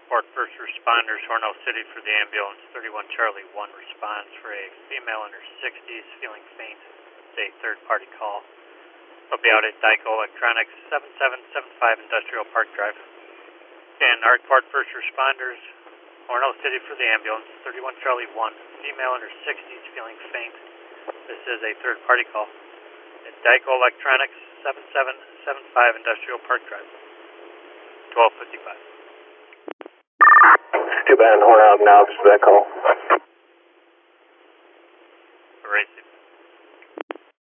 Report first responders, Hornell City for the ambulance, 31 Charlie 1 responds for a female in her 60s feeling faint. It's a third-party call. They'll be out at Dyco Electronics, 7775 Industrial Park Drive. And our report first responders, Hornell City for the ambulance, 31 Charlie 1, female in her 60s feeling faint. This is a third-party call. At Dyco Electronics, 7775 Industrial Park Drive, 1255. Too bad, Hornell, now this is that call. Erase